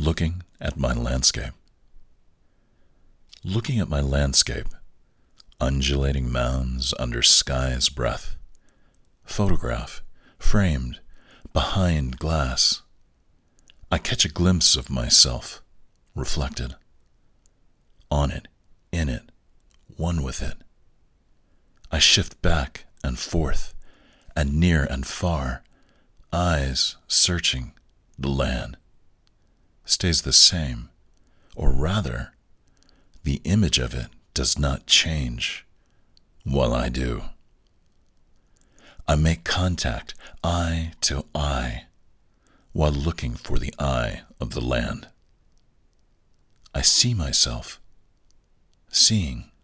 Looking at my landscape. Looking at my landscape, undulating mounds under sky's breath, photograph framed behind glass, I catch a glimpse of myself, reflected. On it, in it, one with it. I shift back and forth, and near and far, eyes searching the land. Stays the same, or rather, the image of it does not change while I do. I make contact, eye to eye, while looking for the eye of the land. I see myself, seeing